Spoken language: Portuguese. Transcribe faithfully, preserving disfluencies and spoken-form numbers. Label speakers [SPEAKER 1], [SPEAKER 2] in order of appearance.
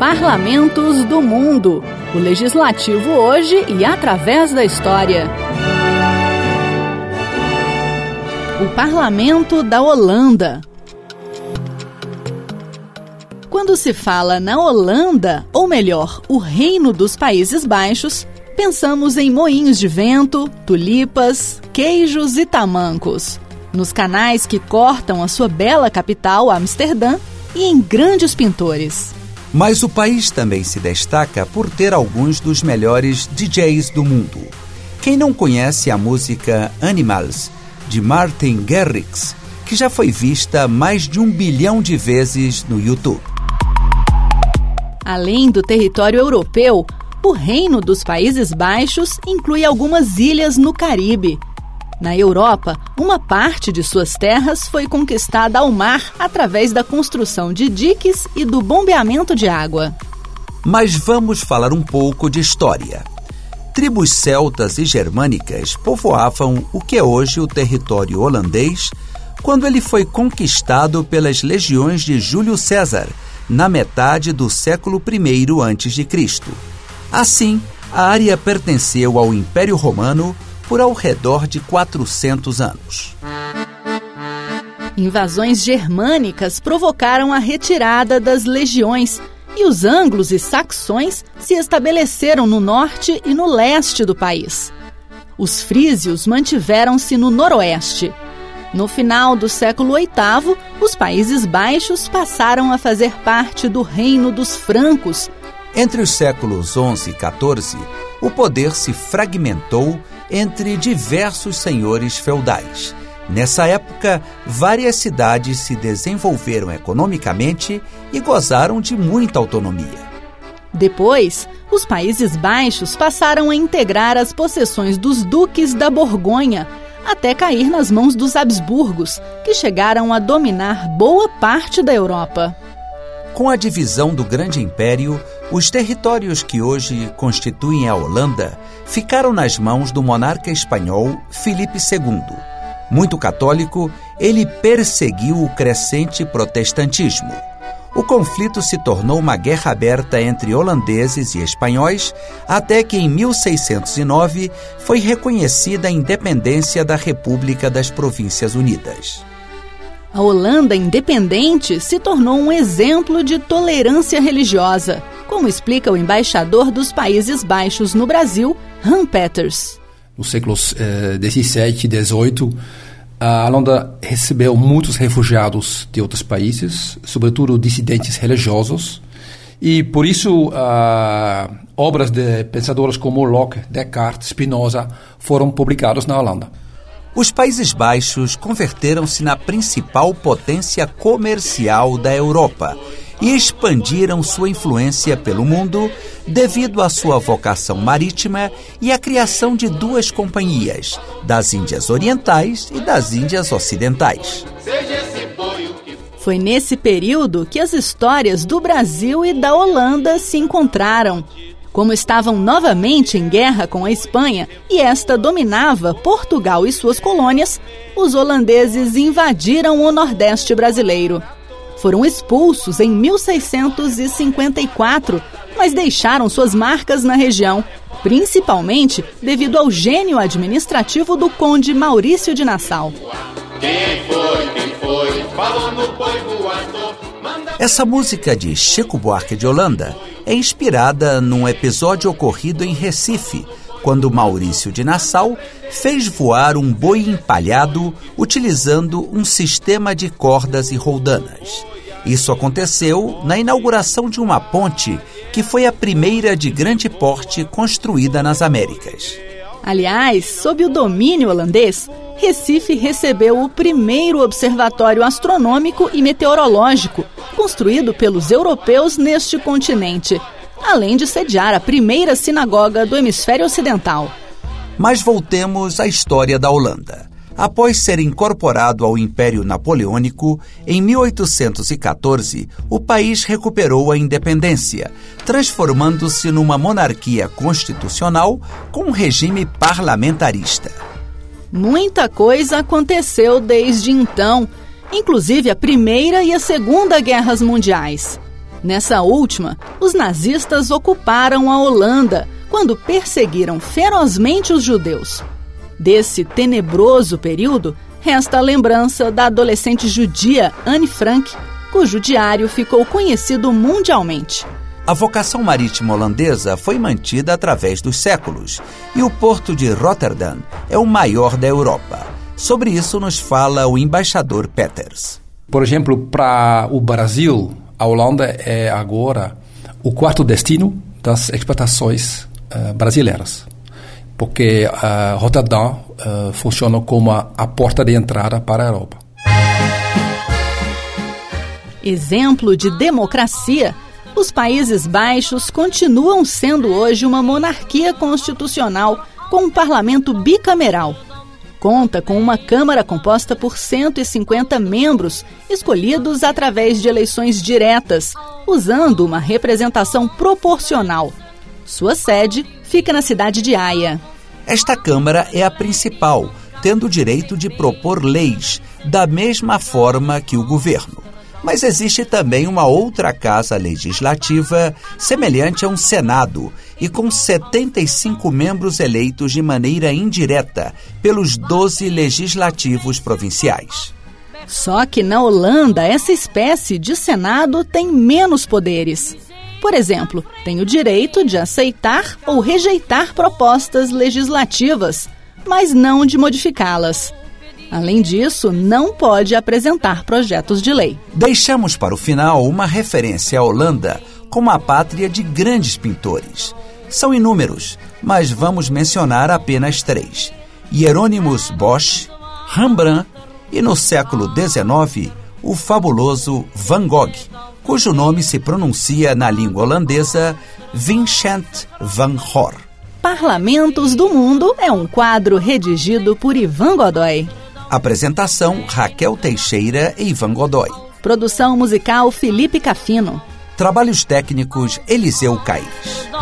[SPEAKER 1] Parlamentos do Mundo. O legislativo hoje e através da história. O Parlamento da Holanda. Quando se fala na Holanda, ou melhor, o Reino dos Países Baixos, pensamos em moinhos de vento, tulipas, queijos e tamancos, nos canais que cortam a sua bela capital, Amsterdã, e em grandes pintores.
[SPEAKER 2] Mas o país também se destaca por ter alguns dos melhores D Js do mundo. Quem não conhece a música Animals, de Martin Garrix, que já foi vista mais de um bilhão de vezes no YouTube?
[SPEAKER 1] Além do território europeu, o Reino dos Países Baixos inclui algumas ilhas no Caribe. Na Europa, uma parte de suas terras foi conquistada ao mar através da construção de diques e do bombeamento de água.
[SPEAKER 2] Mas vamos falar um pouco de história. Tribos celtas e germânicas povoavam o que é hoje o território holandês quando ele foi conquistado pelas legiões de Júlio César, na metade do século primeiro antes de Cristo. Assim, a área pertenceu ao Império Romano por ao redor de quatrocentos anos.
[SPEAKER 1] Invasões germânicas provocaram a retirada das legiões e os anglos e saxões se estabeleceram no norte e no leste do país. Os frísios mantiveram-se no noroeste. No final do século oitavo, os Países Baixos passaram a fazer parte do Reino dos Francos.
[SPEAKER 2] Entre os séculos onze e quatorze, o poder se fragmentou entre diversos senhores feudais. Nessa época, várias cidades se desenvolveram economicamente e gozaram de muita autonomia.
[SPEAKER 1] Depois, os Países Baixos passaram a integrar as possessões dos duques da Borgonha, até cair nas mãos dos Habsburgos, que chegaram a dominar boa parte da Europa.
[SPEAKER 2] Com a divisão do Grande Império, os territórios que hoje constituem a Holanda ficaram nas mãos do monarca espanhol Filipe segundo. Muito católico, ele perseguiu o crescente protestantismo. O conflito se tornou uma guerra aberta entre holandeses e espanhóis, até que em mil seiscentos e nove foi reconhecida a independência da República das Províncias Unidas.
[SPEAKER 1] A Holanda independente se tornou um exemplo de tolerância religiosa, como explica o embaixador dos Países Baixos no Brasil, Han Peters.
[SPEAKER 3] Nos séculos eh, dezessete e dezoito, a Holanda recebeu muitos refugiados de outros países, sobretudo dissidentes religiosos, e por isso uh, obras de pensadores como Locke, Descartes, Spinoza foram publicadas na Holanda.
[SPEAKER 2] Os Países Baixos converteram-se na principal potência comercial da Europa e expandiram sua influência pelo mundo devido à sua vocação marítima e à criação de duas companhias, das Índias Orientais e das Índias Ocidentais.
[SPEAKER 1] Foi nesse período que as histórias do Brasil e da Holanda se encontraram. Como estavam novamente em guerra com a Espanha e esta dominava Portugal e suas colônias, os holandeses invadiram o Nordeste brasileiro. Foram expulsos em mil seiscentos e cinquenta e quatro, mas deixaram suas marcas na região, principalmente devido ao gênio administrativo do conde Maurício de Nassau.
[SPEAKER 2] Quem foi, quem foi, falou no boi voador. Essa música de Chico Buarque de Holanda é inspirada num episódio ocorrido em Recife, quando Maurício de Nassau fez voar um boi empalhado utilizando um sistema de cordas e roldanas. Isso aconteceu na inauguração de uma ponte que foi a primeira de grande porte construída nas Américas.
[SPEAKER 1] Aliás, sob o domínio holandês, Recife recebeu o primeiro observatório astronômico e meteorológico construído pelos europeus neste continente, além de sediar a primeira sinagoga do hemisfério ocidental.
[SPEAKER 2] Mas voltemos à história da Holanda. Após ser incorporado ao Império Napoleônico, em mil oitocentos e quatorze, o país recuperou a independência, transformando-se numa monarquia constitucional com um regime parlamentarista.
[SPEAKER 1] Muita coisa aconteceu desde então, inclusive a Primeira e a Segunda Guerras Mundiais. Nessa última, os nazistas ocuparam a Holanda quando perseguiram ferozmente os judeus. Desse tenebroso período, resta a lembrança da adolescente judia Anne Frank, cujo diário ficou conhecido mundialmente.
[SPEAKER 2] A vocação marítima holandesa foi mantida através dos séculos e o porto de Rotterdam é o maior da Europa. Sobre isso nos fala o embaixador Peters.
[SPEAKER 3] Por exemplo, para o Brasil, a Holanda é agora o quarto destino das exportações uh, brasileiras, porque uh, Rotterdam uh, funciona como a, a porta de entrada para a Europa.
[SPEAKER 1] Exemplo de democracia, os Países Baixos continuam sendo hoje uma monarquia constitucional com um parlamento bicameral. Conta com uma Câmara composta por cento e cinquenta membros, escolhidos através de eleições diretas, usando uma representação proporcional. Sua sede fica na cidade de Haia.
[SPEAKER 2] Esta Câmara é a principal, tendo o direito de propor leis, da mesma forma que o governo. Mas existe também uma outra casa legislativa, semelhante a um Senado, e com setenta e cinco membros eleitos de maneira indireta pelos doze legislativos provinciais.
[SPEAKER 1] Só que na Holanda, essa espécie de Senado tem menos poderes. Por exemplo, tem o direito de aceitar ou rejeitar propostas legislativas, mas não de modificá-las. Além disso, não pode apresentar projetos de lei.
[SPEAKER 2] Deixamos para o final uma referência à Holanda como a pátria de grandes pintores. São inúmeros, mas vamos mencionar apenas três: Hieronymus Bosch, Rembrandt e, no século dezenove, o fabuloso Van Gogh, cujo nome se pronuncia na língua holandesa Vincent van Gogh.
[SPEAKER 1] Parlamentos do Mundo é um quadro redigido por Ivan Godoy.
[SPEAKER 2] Apresentação: Raquel Teixeira e Ivan Godoy.
[SPEAKER 1] Produção musical: Felipe Cafino.
[SPEAKER 2] Trabalhos técnicos: Eliseu Caires.